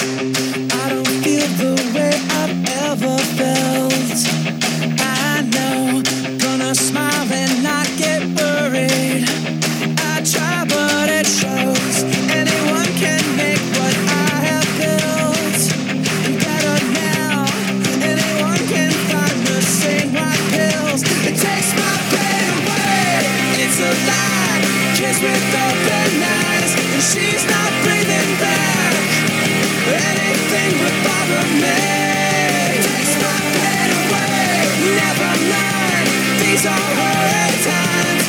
I don't feel the way I've ever felt. I know, gonna smile and not get worried. I try, but it shows. Anyone can make what I have built better now. Anyone can find the same white pills. It takes my pain away. It's a lie, kiss with open eyes, and she's not breathing back. Anything would bother me. Takes my pain away. Never mind, these are horrid times.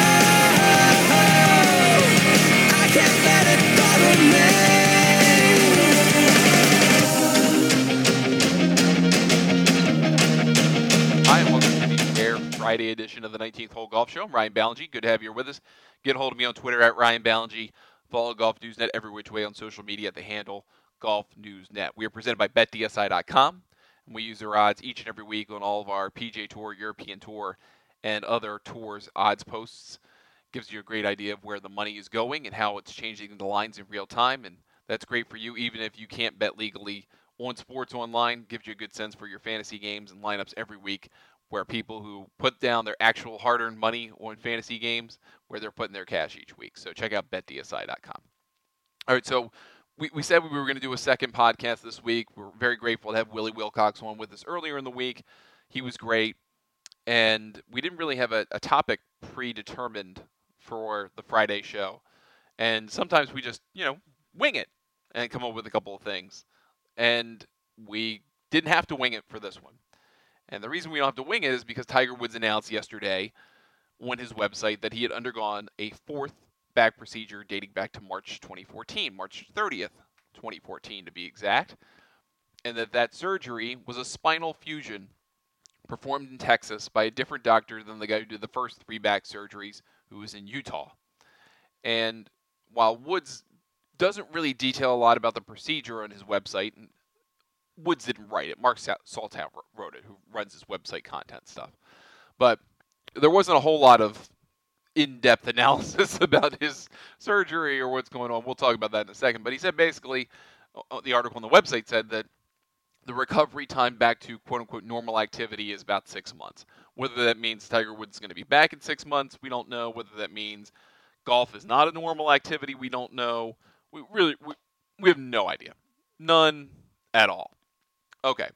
I can't let it bother me. Hi, and welcome to the Air Friday edition of the 19th Hole Golf Show. I'm Ryan Ballingy. Good to have you here with us. Get a hold of me on Twitter at Ryan Ballingy. Follow Golf News Net every which way on social media at the handle Golf News Net. We are presented by BetDSI.com, and we use their odds each and every week on all of our PGA Tour, European Tour, and other tours odds posts. Gives you a great idea of where the money is going and how it's changing the lines in real time, and that's great for you even if you can't bet legally on sports online. Gives you a good sense for your fantasy games and lineups every week, where people who put down their actual hard-earned money on fantasy games, where they're putting their cash each week. So check out BetDSI.com. All right, so we said we were going to do a second podcast this week. We're very grateful to have Willie Wilcox on with us earlier in the week. He was great, and we didn't really have a topic predetermined for the Friday show. And sometimes we just, wing it and come up with a couple of things. And we didn't have to wing it for this one. And the reason we don't have to wing it is because Tiger Woods announced yesterday on his website that he had undergone a fourth back procedure dating back to March 2014, March 30th, 2014 to be exact, and that surgery was a spinal fusion performed in Texas by a different doctor than the guy who did the first three back surgeries, who was in Utah. And while Woods doesn't really detail a lot about the procedure on his website, and Woods didn't write it. Mark Saltow wrote it, who runs his website content stuff. But there wasn't a whole lot of in-depth analysis about his surgery or what's going on. We'll talk about that in a second. But he said basically, the article on the website said that the recovery time back to quote-unquote normal activity is about 6 months. Whether that means Tiger Woods is going to be back in 6 months, we don't know. Whether that means golf is not a normal activity, we don't know. We have no idea. None at all. Okay,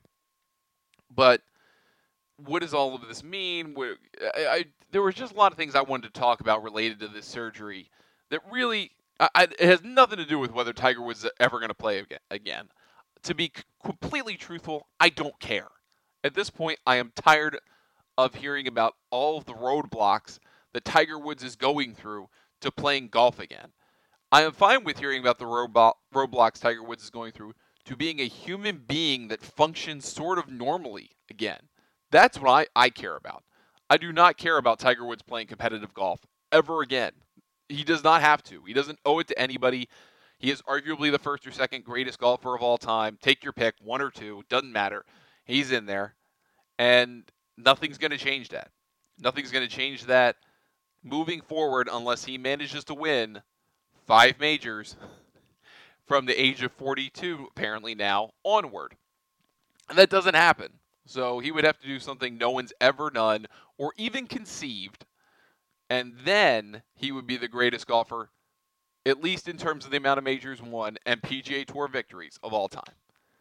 but what does all of this mean? There was just a lot of things I wanted to talk about related to this surgery that really it has nothing to do with whether Tiger Woods is ever going to play again. To be completely truthful, I don't care. At this point, I am tired of hearing about all of the roadblocks that Tiger Woods is going through to playing golf again. I am fine with hearing about the roadblocks Tiger Woods is going through to being a human being that functions sort of normally again. That's what I care about. I do not care about Tiger Woods playing competitive golf ever again. He does not have to. He doesn't owe it to anybody. He is arguably the first or second greatest golfer of all time. Take your pick, one or two, doesn't matter. He's in there, and nothing's going to change that. Nothing's going to change that moving forward unless he manages to win 5 majors from the age of 42, apparently now, onward. And that doesn't happen. So he would have to do something no one's ever done or even conceived, and then he would be the greatest golfer, at least in terms of the amount of majors won and PGA Tour victories of all time.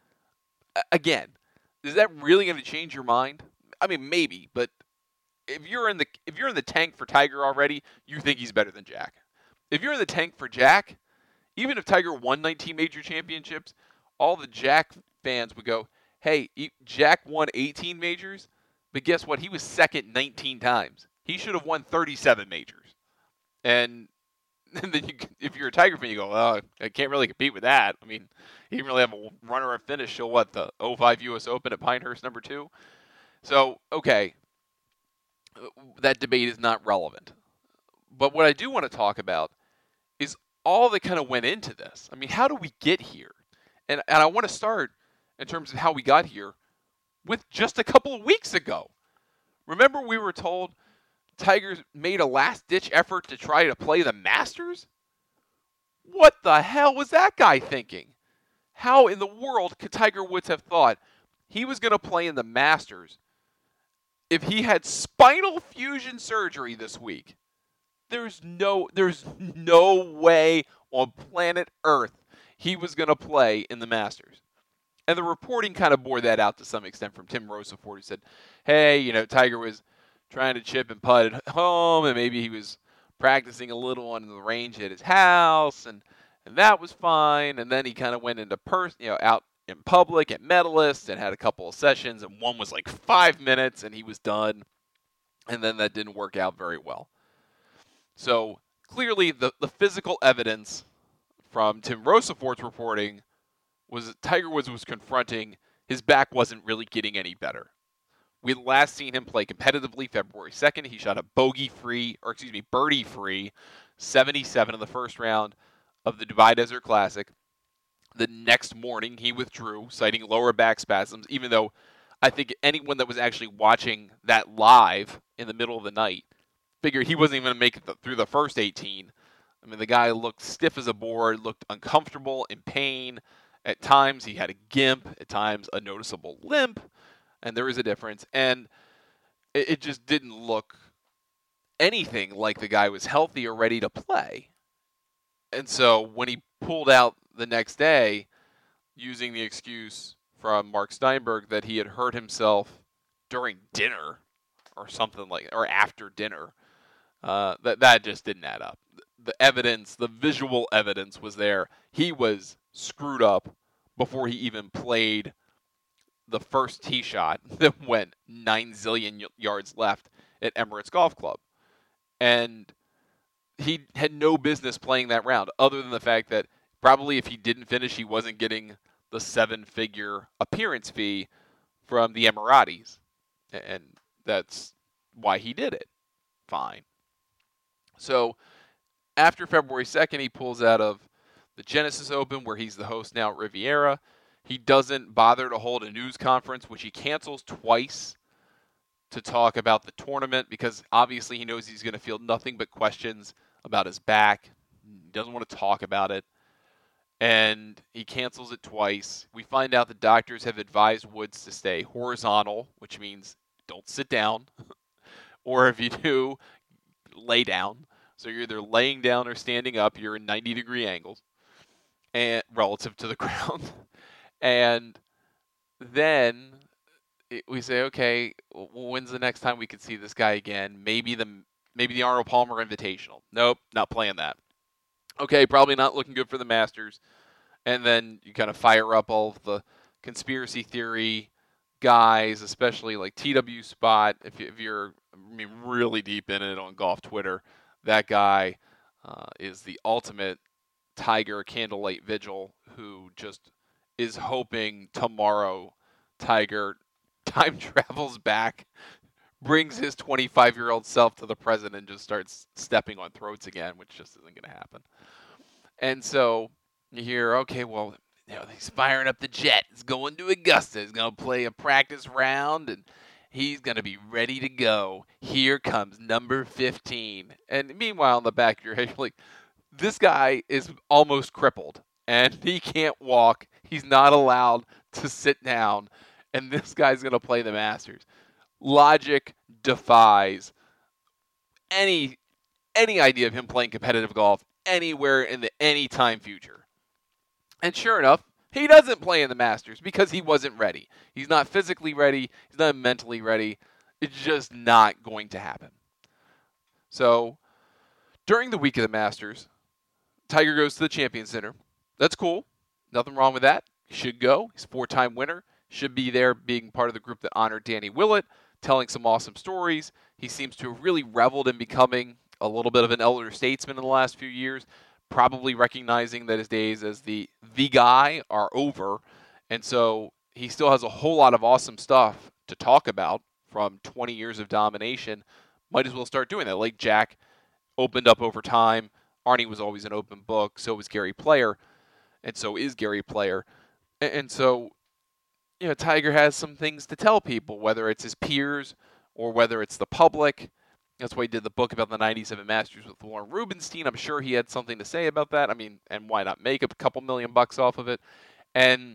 Again, is that really going to change your mind? I mean, maybe, but if you're in the tank for Tiger already, you think he's better than Jack. If you're in the tank for Jack, even if Tiger won 19 major championships, all the Jack fans would go, hey, Jack won 18 majors, but guess what? He was second 19 times. He should have won 37 majors. And then if you're a Tiger fan, you go, well, I can't really compete with that. I mean, he didn't really have a runner-up finish till the 05 U.S. Open at Pinehurst number 2. So, okay, that debate is not relevant. But what I do want to talk about is all that kind of went into this. I mean, how do we get here? And I want to start in terms of how we got here with just a couple of weeks ago. Remember we were told Tiger made a last-ditch effort to try to play the Masters? What the hell was that guy thinking? How in the world could Tiger Woods have thought he was going to play in the Masters if he had spinal fusion surgery this week? There's no way on planet Earth he was going to play in the Masters. And the reporting kind of bore that out to some extent from Tim Rosefort, who said, hey, Tiger was trying to chip and putt at home, and maybe he was practicing a little on the range at his house, and that was fine. And then he kind of went into out in public at Medalist and had a couple of sessions, and one was like 5 minutes, and he was done. And then that didn't work out very well. So clearly the physical evidence from Tim Rosefort's reporting was that Tiger Woods was confronting his back wasn't really getting any better. We had last seen him play competitively February 2nd. He shot a birdie-free 77 in the first round of the Dubai Desert Classic. The next morning, he withdrew, citing lower back spasms, even though I think anyone that was actually watching that live in the middle of the night figured he wasn't even going to make it through the first 18. I mean, the guy looked stiff as a board, looked uncomfortable, in pain. At times, he had a gimp. At times, a noticeable limp. And there is a difference. And it just didn't look anything like the guy was healthy or ready to play. And so when he pulled out the next day, using the excuse from Mark Steinberg that he had hurt himself during dinner or something or after dinner, that just didn't add up. The evidence, the visual evidence was there. He was screwed up before he even played the first tee shot that went 9 zillion yards left at Emirates Golf Club. And he had no business playing that round, other than the fact that probably if he didn't finish, he wasn't getting the 7-figure appearance fee from the Emiratis. And that's why he did it. Fine. So after February 2nd, he pulls out of the Genesis Open, where he's the host now at Riviera. He doesn't bother to hold a news conference, which he cancels twice to talk about the tournament, because obviously he knows he's going to field nothing but questions about his back. He doesn't want to talk about it. And he cancels it twice. We find out the doctors have advised Woods to stay horizontal, which means don't sit down. Or if you do, lay down. So you're either laying down or standing up. You're in 90-degree angles and relative to the ground. And then we say, okay, when's the next time we could see this guy again? Maybe the Arnold Palmer Invitational. Nope, not playing that. Okay, probably not looking good for the Masters. And then you kind of fire up all of the conspiracy theory guys, especially like TW Spot. If you're really deep in it on golf Twitter, that guy is the ultimate Tiger candlelight vigil, who just is hoping tomorrow Tiger time travels back, brings his 25-year-old self to the present, and just starts stepping on throats again, which just isn't going to happen. And so you hear, okay, well, he's firing up the jet. He's going to Augusta. He's going to play a practice round, and he's going to be ready to go. Here comes number 15. And meanwhile, in the back of your head, you're like, this guy is almost crippled, and he can't walk. He's not allowed to sit down, and this guy's going to play the Masters. Logic defies any idea of him playing competitive golf anywhere in the anytime future. And sure enough, he doesn't play in the Masters because he wasn't ready. He's not physically ready. He's not mentally ready. It's just not going to happen. So during the week of the Masters, Tiger goes to the Champions Center. That's cool. Nothing wrong with that. He should go. He's a 4-time winner. Should be there being part of the group that honored Danny Willett, telling some awesome stories. He seems to have really reveled in becoming a little bit of an elder statesman in the last few years, probably recognizing that his days as the guy are over. And so he still has a whole lot of awesome stuff to talk about from 20 years of domination. Might as well start doing that. Like Jack opened up over time. Arnie was always an open book. So was Gary Player. And so is Gary Player. And so, Tiger has some things to tell people, whether it's his peers or whether it's the public. That's why he did the book about the 97 Masters with Warren Rubenstein. I'm sure he had something to say about that. I mean, and why not make a couple $1 million off of it? And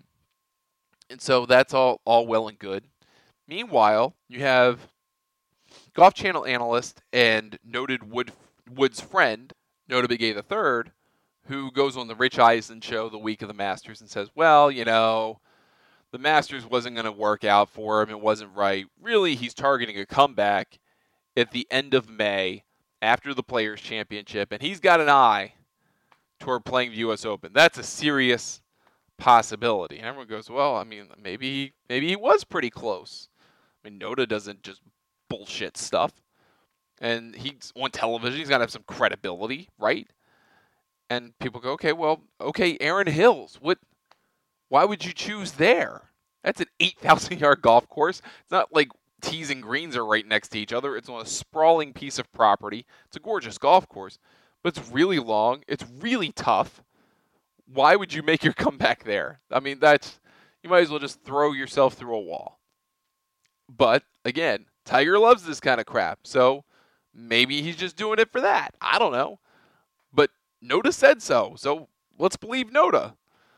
so that's all well and good. Meanwhile, you have Golf Channel analyst and noted Woods friend, Notah Begay III, who goes on the Rich Eisen show the week of the Masters and says, well, the Masters wasn't going to work out for him. It wasn't right. Really, he's targeting a comeback at the end of May after the Players' Championship, and he's got an eye toward playing the U.S. Open. That's a serious possibility. And everyone goes, well, maybe he was pretty close. Notah doesn't just bullshit stuff. And he's on television. He's got to have some credibility, right? And people go, okay, Erin Hills. Why would you choose there? That's an 8,000-yard golf course. It's not like tees and greens are right next to each other. It's on a sprawling piece of property. It's a gorgeous golf course, but it's really long. It's really tough. Why would you make your comeback there? You might as well just throw yourself through a wall. But, again, Tiger loves this kind of crap, so maybe he's just doing it for that. I don't know. But Notah said so let's believe Notah.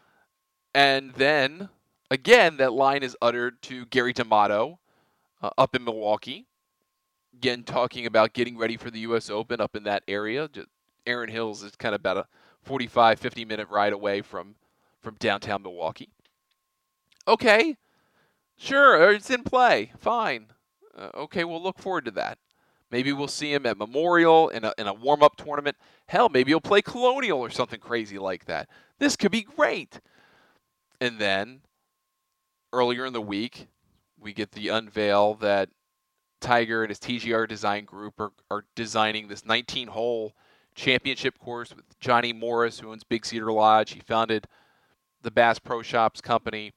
And then, again, that line is uttered to Gary D'Amato up in Milwaukee. Again, talking about getting ready for the U.S. Open up in that area. Erin Hills is kind of about a 45, 50-minute ride away from downtown Milwaukee. Okay, sure, it's in play. Fine. Okay, we'll look forward to that. Maybe we'll see him at Memorial in a warm-up tournament. Hell, maybe he'll play Colonial or something crazy like that. This could be great. And then, earlier in the week, we get the unveil that Tiger and his TGR design group are designing this 19-hole championship course with Johnny Morris, who owns Big Cedar Lodge. He founded the Bass Pro Shops company.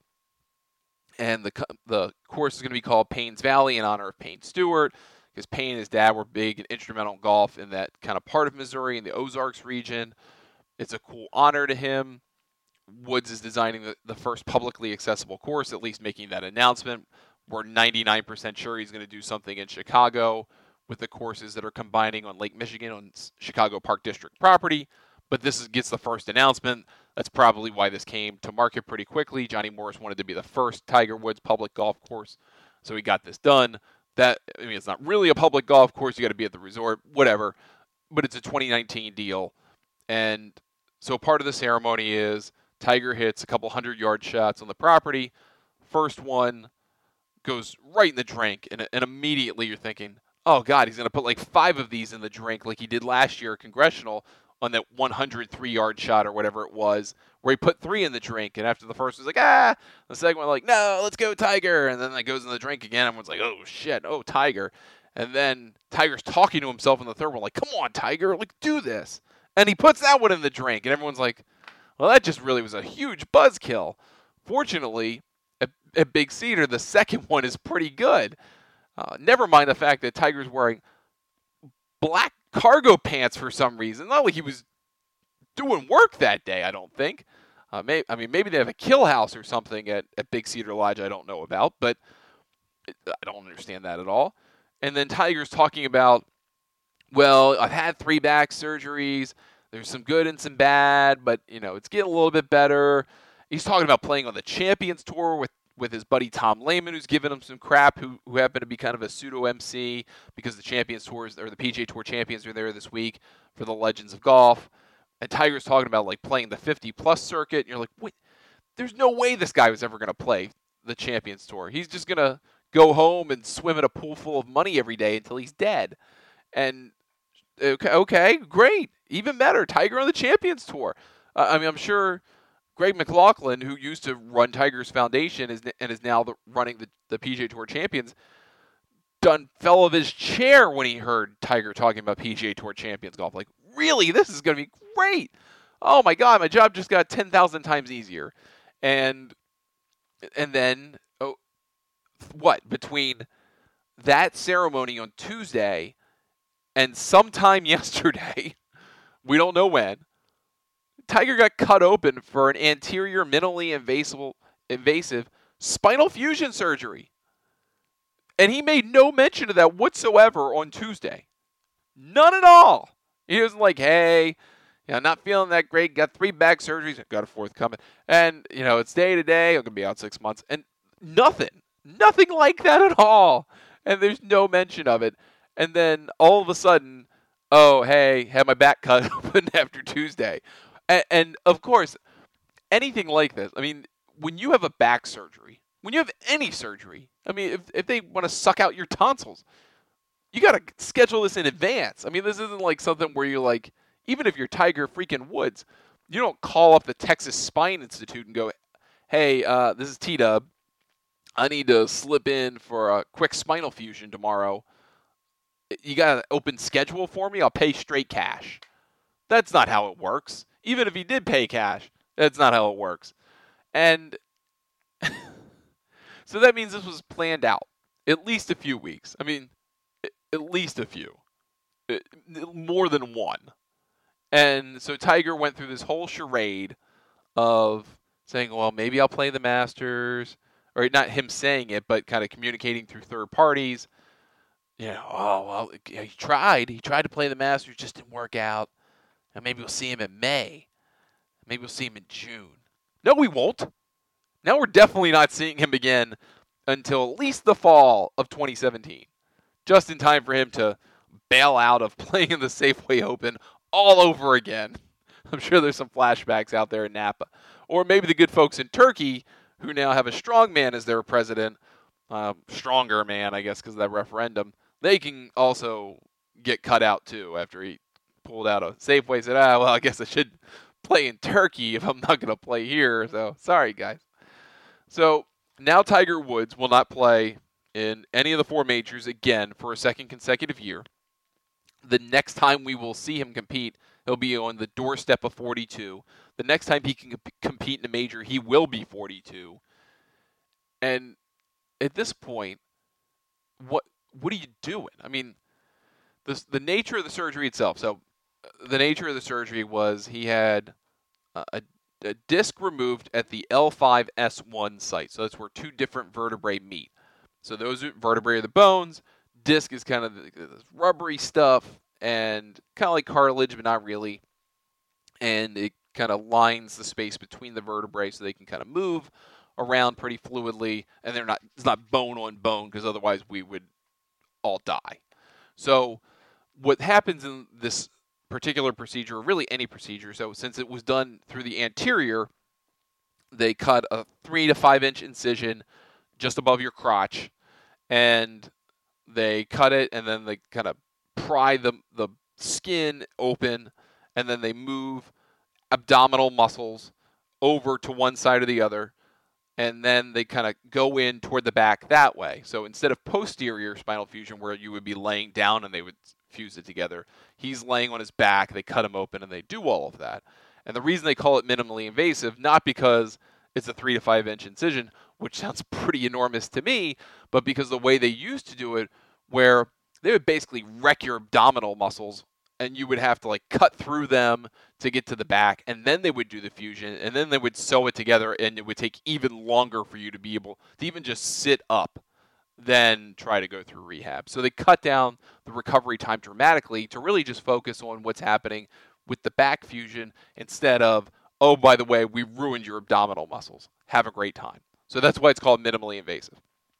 And the course is going to be called Payne's Valley in honor of Payne Stewart, because Payne and his dad were big and instrumental in golf in that kind of part of Missouri, in the Ozarks region. It's a cool honor to him. Woods is designing the first publicly accessible course, at least making that announcement. We're 99% sure he's going to do something in Chicago with the courses that are combining on Lake Michigan on Chicago Park District property. But this gets the first announcement. That's probably why this came to market pretty quickly. Johnny Morris wanted to be the first Tiger Woods public golf course, so he got this done. It's not really a public golf course. You got to be at the resort, whatever. But it's a 2019 deal. And so part of the ceremony is Tiger hits a couple 100-yard shots on the property. First one goes right in the drink, and immediately you're thinking, oh, God, he's going to put like 5 of these in the drink like he did last year at Congressional on that 103-yard shot or whatever it was, where he put 3 in the drink. And after the first was like, the second one like, no, let's go Tiger. And then it goes in the drink again. Everyone's like, oh, shit, oh, Tiger. And then Tiger's talking to himself in the third one like, come on, Tiger, like, do this. And he puts that one in the drink. And everyone's like, well, that just really was a huge buzzkill. Fortunately, at Big Cedar, the second one is pretty good. Never mind the fact that Tiger's wearing black cargo pants for some reason. Not like he was doing work that day, I don't think. Maybe they have a kill house or something at Big Cedar Lodge I don't know about, but I don't understand that at all. And then Tiger's talking about, well, I've had 3 back surgeries. There's some good and some bad, but, it's getting a little bit better. He's talking about playing on the Champions Tour with his buddy Tom Lehman, who's giving him some crap, who happened to be kind of a pseudo-MC because the Champions Tours, or the PGA Tour champions are there this week for the Legends of Golf. And Tiger's talking about, like, playing the 50-plus circuit. And you're like, wait, there's no way this guy was ever going to play the Champions Tour. He's just going to go home and swim in a pool full of money every day until he's dead. And, okay, great. Even better, Tiger on the Champions Tour. I'm sure Greg McLaughlin, who used to run Tiger's foundation and is now running the PGA Tour champions, fell off his chair when he heard Tiger talking about PGA Tour champions golf. Like, really? This is going to be great. Oh, my God, my job just got 10,000 times easier. And then, between that ceremony on Tuesday and sometime yesterday, we don't know when, Tiger got cut open for an anterior minimally invasive spinal fusion surgery. And he made no mention of that whatsoever on Tuesday. None at all. He was like, hey, Not feeling that great. Got 3 back surgeries. Got a 4th coming. And, it's day to day. I'm going to be out 6 months. And nothing like that at all. And there's no mention of it. And then all of a sudden, oh, hey, had my back cut open after Tuesday. And of course, anything like this, I mean, when you have a back surgery, when you have any surgery, I mean, if they want to suck out your tonsils, you got to schedule this in advance. I mean, this isn't like something where you're like, even if you're Tiger freaking Woods, you don't call up the Texas Spine Institute and go, hey, this is T-Dub. I need to slip in for a quick spinal fusion tomorrow. You got an open schedule for me? I'll pay straight cash. That's not how it works. Even if he did pay cash, that's not how it works. And so that means this was planned out at least a few weeks. I mean, at least a few. More than one. And so Tiger went through this whole charade of saying, well, maybe I'll play the Masters. Or not him saying it, but kind of communicating through third parties. Oh, well, he tried. He tried to play the Masters, just didn't work out. And maybe we'll see him in May. Maybe we'll see him in June. No, we won't. Now we're definitely not seeing him again until at least the fall of 2017. Just in time for him to bail out of playing in the Safeway Open all over again. I'm sure there's some flashbacks out there in Napa. Or maybe the good folks in Turkey, who now have a strong man as their president, stronger man, I guess, because of that referendum, they can also get cut out, too, after he pulled out a Safeway and said, well, I guess I should play in Turkey if I'm not going to play here. So, sorry, guys. So, now Tiger Woods will not play in any of the 4 majors again for a second consecutive year. The next time we will see him compete, he'll be on the doorstep of 42. The next time he can compete in a major, he will be 42. And at this point, what are you doing? I mean, the nature of the surgery itself. So the nature of the surgery was he had a disc removed at the L5-S1 site. So that's where 2 different vertebrae meet. So those vertebrae are the bones. Disc is kind of this rubbery stuff and kind of like cartilage, but not really. And it kind of lines the space between the vertebrae so they can kind of move around pretty fluidly. And it's not bone on bone, because otherwise we would all die. So what happens in this particular procedure, or really any procedure, so since it was done through the anterior, they cut a 3 to 5 inch incision just above your crotch, and they cut it, and then they kind of pry the skin open, and then they move abdominal muscles over to one side or the other, and then they kind of go in toward the back that way. So instead of posterior spinal fusion, where you would be laying down and they would fuse it together, he's laying on his back, they cut him open, and they do all of that. And the reason they call it minimally invasive, not because it's a 3 to 5 inch incision, which sounds pretty enormous to me, but because the way they used to do it, where they would basically wreck your abdominal muscles, and you would have to like cut through them to get to the back, and then they would do the fusion, and then they would sew it together, and it would take even longer for you to be able to even just sit up than try to go through rehab. So they cut down the recovery time dramatically to really just focus on what's happening with the back fusion instead of, oh, by the way, we ruined your abdominal muscles. Have a great time. So that's why it's called minimally invasive.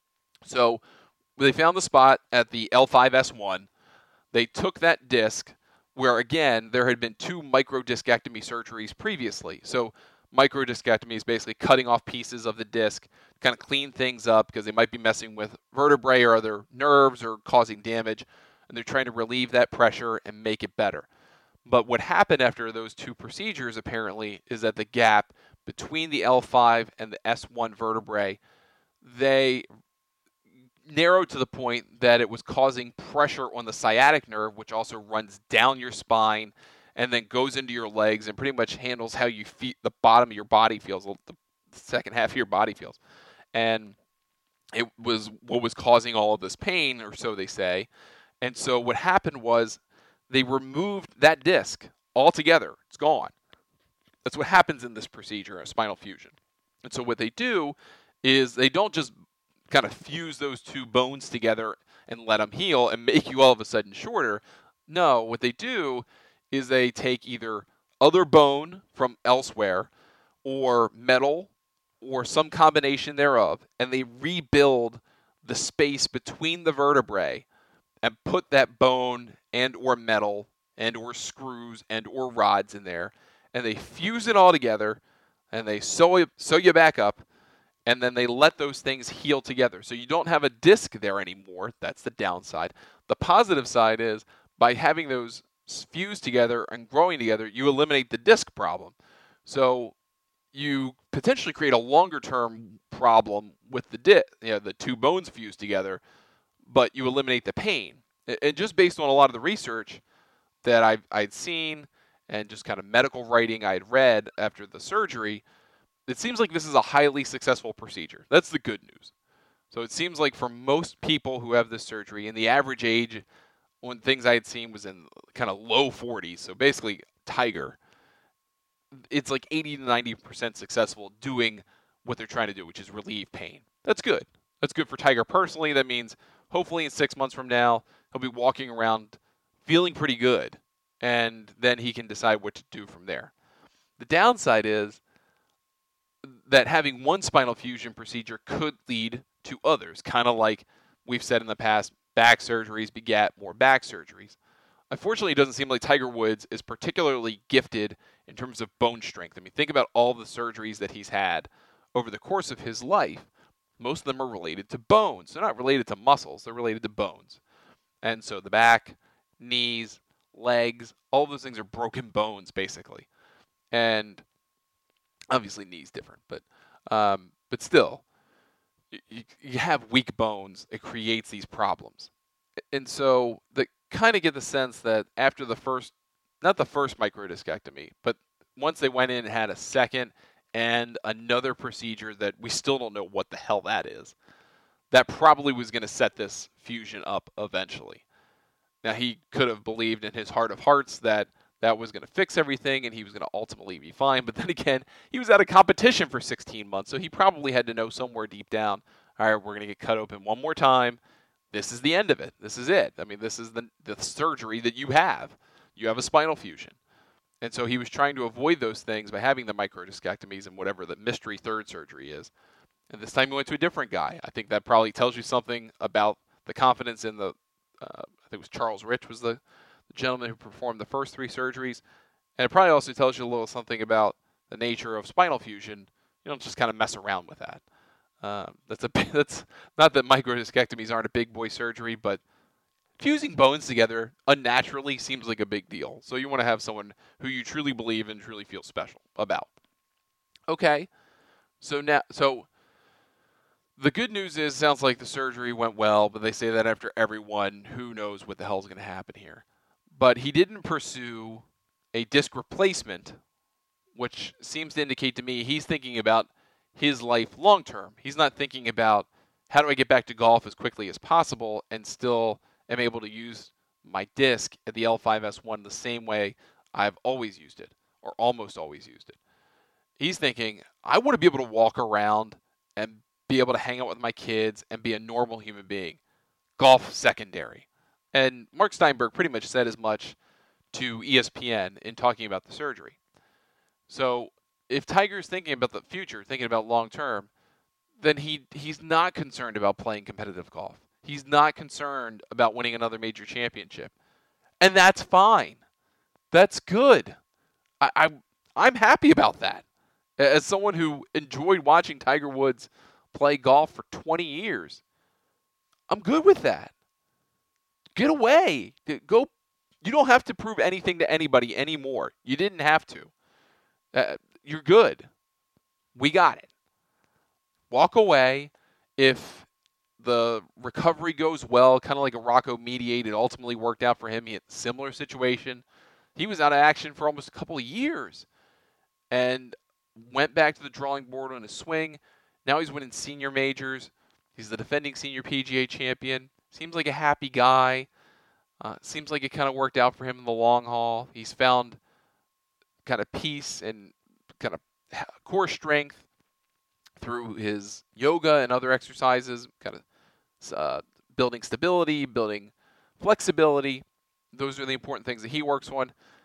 So they found the spot at the L5-S1. They took that disc where, again, there had been 2 microdiscectomy surgeries previously. So microdiscectomy is basically cutting off pieces of the disc, kind of clean things up because they might be messing with vertebrae or other nerves or causing damage, and they're trying to relieve that pressure and make it better. But what happened after those 2 procedures, apparently, is that the gap between the L5 and the S1 vertebrae, they narrowed to the point that it was causing pressure on the sciatic nerve, which also runs down your spine and then goes into your legs and pretty much handles how you feel, the bottom of your body feels, the second half of your body feels. And it was what was causing all of this pain, or so they say. And so what happened was they removed that disc altogether. It's gone. That's what happens in this procedure, a spinal fusion. And so what they do is they don't just kind of fuse those 2 bones together and let them heal and make you all of a sudden shorter. No, what they do is they take either other bone from elsewhere or metal or some combination thereof, and they rebuild the space between the vertebrae and put that bone and or metal and or screws and or rods in there, and they fuse it all together, and they sew you back up, and then they let those things heal together. So you don't have a disc there anymore. That's the downside. The positive side is by having those fused together and growing together, you eliminate the disc problem. So you potentially create a longer-term problem with the two bones fused together, but you eliminate the pain. And just based on a lot of the research that I'd seen and just kind of medical writing I'd read after the surgery, it seems like this is a highly successful procedure. That's the good news. So it seems like for most people who have this surgery, and the average age when things I had seen was in kind of low 40s, so basically Tiger, it's like 80 to 90% successful doing what they're trying to do, which is relieve pain. That's good. That's good for Tiger personally. That means hopefully in 6 months from now, he'll be walking around feeling pretty good, and then he can decide what to do from there. The downside is that having one spinal fusion procedure could lead to others, kind of like we've said in the past, back surgeries begat more back surgeries. Unfortunately, it doesn't seem like Tiger Woods is particularly gifted in terms of bone strength. I mean, think about all the surgeries that he's had over the course of his life. Most of them are related to bones. They're not related to muscles. They're related to bones. And so the back, knees, legs, all of those things are broken bones, basically. And obviously knees different, but still, you have weak bones. It creates these problems. And so the kind of get the sense that after not the first microdiscectomy, but once they went in and had a second and another procedure that we still don't know what the hell that is, that probably was going to set this fusion up eventually. Now, he could have believed in his heart of hearts that was going to fix everything and he was going to ultimately be fine. But then again, he was out of competition for 16 months, so he probably had to know somewhere deep down, all right, we're going to get cut open one more time. This is the end of it. This is it. I mean, this is the surgery that you have. You have a spinal fusion. And so he was trying to avoid those things by having the microdiscectomies and whatever the mystery third surgery is. And this time he went to a different guy. I think that probably tells you something about the confidence in I think it was Charles Rich was the gentleman who performed the first three surgeries. And it probably also tells you a little something about the nature of spinal fusion. You don't just kind of mess around with that. That's not that microdiscectomies aren't a big boy surgery, but fusing bones together unnaturally seems like a big deal. So you want to have someone who you truly believe and truly feel special about. Okay, so the good news is, sounds like the surgery went well, but they say that after every one, who knows what the hell is going to happen here. But he didn't pursue a disc replacement, which seems to indicate to me he's thinking about his life long term. He's not thinking about how do I get back to golf as quickly as possible and still am able to use my disc at the L5S1 the same way I've always used it, or almost always used it. He's thinking, I want to be able to walk around and be able to hang out with my kids and be a normal human being. Golf secondary. And Mark Steinberg pretty much said as much to ESPN in talking about the surgery. So if Tiger's thinking about the future, thinking about long term, then he's not concerned about playing competitive golf. He's not concerned about winning another major championship. And that's fine. That's good. I'm happy about that. As someone who enjoyed watching Tiger Woods play golf for 20 years, I'm good with that. Get away. Go. You don't have to prove anything to anybody anymore. You didn't have to. You're good. We got it. Walk away. If the recovery goes well, kind of like a Rocco Mediate, it ultimately worked out for him. He had a similar situation. He was out of action for almost a couple of years and went back to the drawing board on his swing. Now he's winning senior majors. He's the defending senior PGA champion. Seems like a happy guy. Seems like it kind of worked out for him in the long haul. He's found kind of peace and kind of core strength through his yoga and other exercises, kind of building stability, building flexibility. Those are the important things that he works on.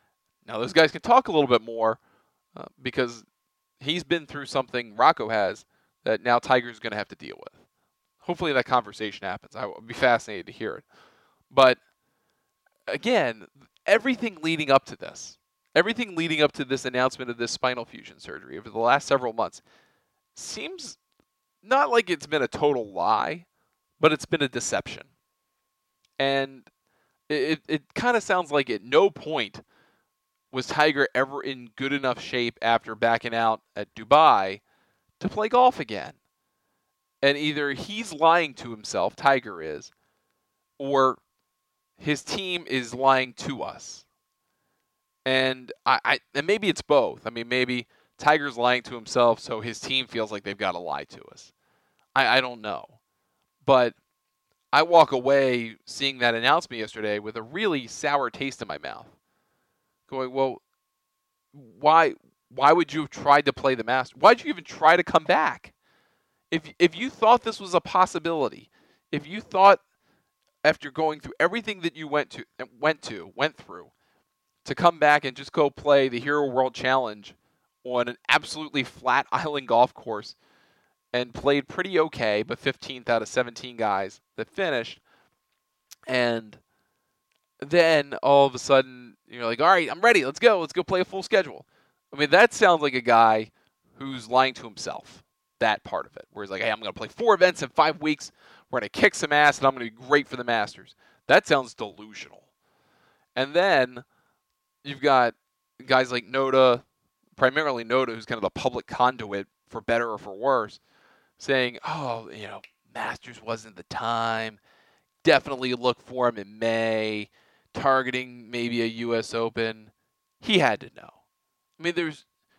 Now, those guys can talk a little bit more because he's been through something Rocco has that now Tiger's going to have to deal with. Hopefully that conversation happens. I would be fascinated to hear it. But again, everything leading up to this announcement of this spinal fusion surgery over the last several months seems not like it's been a total lie, but it's been a deception. And it kind of sounds like at no point was Tiger ever in good enough shape after backing out at Dubai to play golf again. And either he's lying to himself, Tiger is, or his team is lying to us. And and maybe it's both. I mean, maybe Tiger's lying to himself so his team feels like they've got to lie to us. I don't know. But I walk away seeing that announcement yesterday with a really sour taste in my mouth. Going, well, why would you have tried to play the Masters? Why'd you even try to come back? If you thought this was a possibility, if you thought after going through everything that you went through to come back and just go play the Hero World Challenge on an absolutely flat island golf course and played pretty okay, but 15th out of 17 guys that finished, and then all of a sudden you're like, all right, I'm ready. Let's go play a full schedule. I mean, that sounds like a guy who's lying to himself. That part of it, where he's like, hey, I'm going to play 4 events in 5 weeks. We're going to kick some ass, and I'm going to be great for the Masters. That sounds delusional. And then you've got guys like Noda, primarily Noda, who's kind of the public conduit for better or for worse, saying, oh, Masters wasn't the time. Definitely look for him in May, targeting maybe a U.S. Open. He had to know. I mean,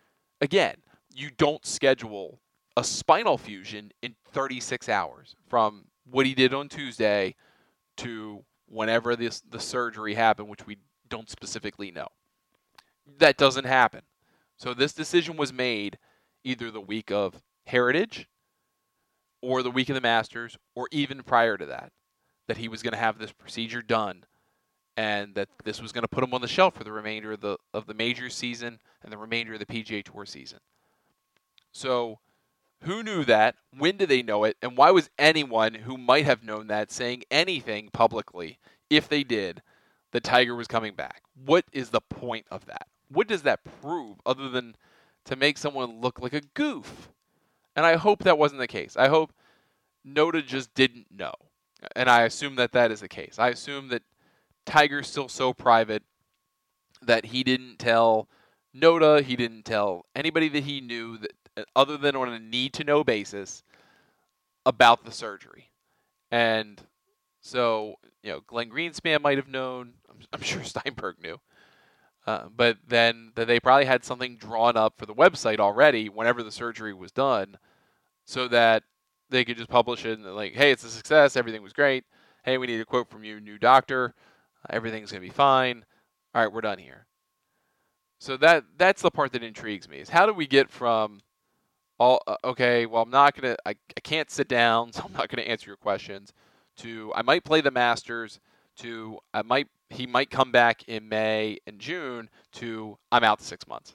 you don't schedule a spinal fusion in 36 hours from what he did on Tuesday to whenever the surgery happened, which we don't specifically know. That doesn't happen. So this decision was made either the week of Heritage or the week of the Masters or even prior to that he was going to have this procedure done and that this was going to put him on the shelf for the remainder of the major season and the remainder of the PGA Tour season. So who knew that? When did they know it? And why was anyone who might have known that saying anything publicly, if they did, that Tiger was coming back? What is the point of that? What does that prove other than to make someone look like a goof? And I hope that wasn't the case. I hope Noda just didn't know. And I assume that is the case. I assume that Tiger's still so private that he didn't tell Noda, he didn't tell anybody that he knew that other than on a need-to-know basis about the surgery. And so, Glenn Greenspan might have known. I'm sure Steinberg knew. But then they probably had something drawn up for the website already whenever the surgery was done so that they could just publish it and like, hey, it's a success. Everything was great. Hey, we need a quote from you, new doctor. Everything's going to be fine. All right, we're done here. So that's the part that intrigues me is how do we get from okay, well, I can't sit down, so I'm not going to answer your questions, to I might play the Masters, to he might come back in May and June, to I'm out 6 months.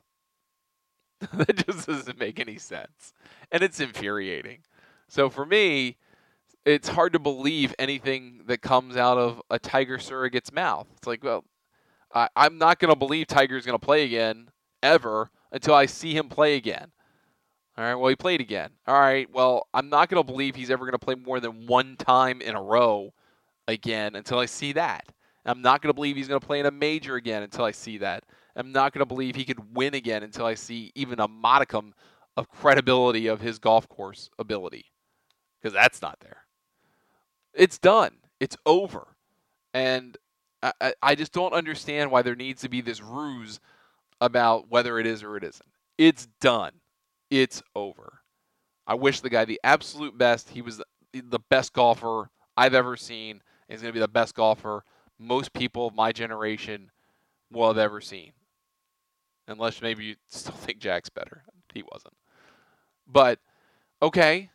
That just doesn't make any sense. And it's infuriating. So for me, it's hard to believe anything that comes out of a Tiger surrogate's mouth. It's like, well, I'm not going to believe Tiger's going to play again ever until I see him play again. All right, well, he played again. All right, well, I'm not going to believe he's ever going to play more than one time in a row again until I see that. I'm not going to believe he's going to play in a major again until I see that. I'm not going to believe he could win again until I see even a modicum of credibility of his golf course ability, because that's not there. It's done. It's over. And I just don't understand why there needs to be this ruse about whether it is or it isn't. It's done. It's over. I wish the guy the absolute best. He was the best golfer I've ever seen. He's going to be the best golfer most people of my generation will have ever seen. Unless maybe you still think Jack's better. He wasn't. But, okay.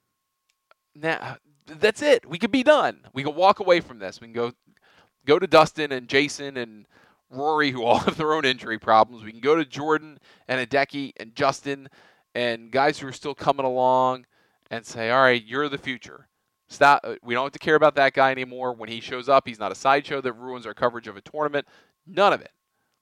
Now, that's it. We could be done. We can walk away from this. We can go to Dustin and Jason and Rory, who all have their own injury problems. We can go to Jordan and Hideki and Justin and guys who are still coming along and say, all right, you're the future. Stop. We don't have to care about that guy anymore. When he shows up, he's not a sideshow that ruins our coverage of a tournament. None of it.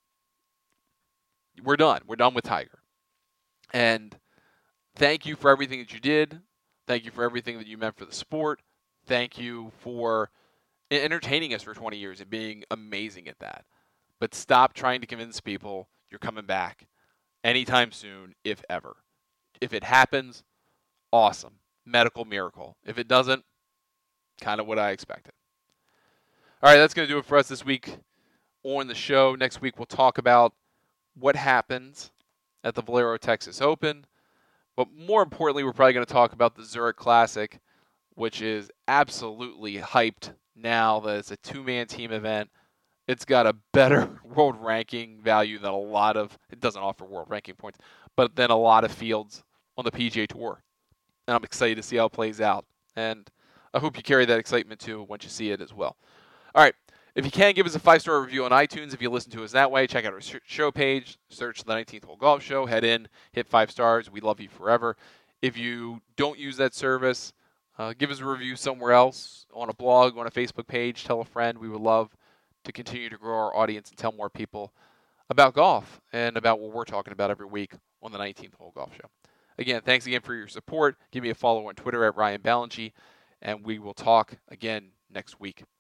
We're done. We're done with Tiger. And thank you for everything that you did. Thank you for everything that you meant for the sport. Thank you for entertaining us for 20 years and being amazing at that. But stop trying to convince people you're coming back anytime soon, if ever. If it happens, awesome. Medical miracle. If it doesn't, kind of what I expected. All right, that's going to do it for us this week on the show. Next week, we'll talk about what happens at the Valero Texas Open. But more importantly, we're probably going to talk about the Zurich Classic, which is absolutely hyped now that it's a two-man team event. It's got a better world ranking value than it doesn't offer world ranking points, but than a lot of fields on the PGA Tour. And I'm excited to see how it plays out. And I hope you carry that excitement too once you see it as well. All right. If you can, give us a 5-star review on iTunes. If you listen to us that way, check out our show page, search the 19th Hole Golf Show, head in, hit 5 stars. We love you forever. If you don't use that service, give us a review somewhere else, on a blog, on a Facebook page, tell a friend. We would love to continue to grow our audience and tell more people about golf and about what we're talking about every week on the 19th Hole Golf Show. Again, thanks again for your support. Give me a follow on Twitter at Ryan Ballingy, and we will talk again next week.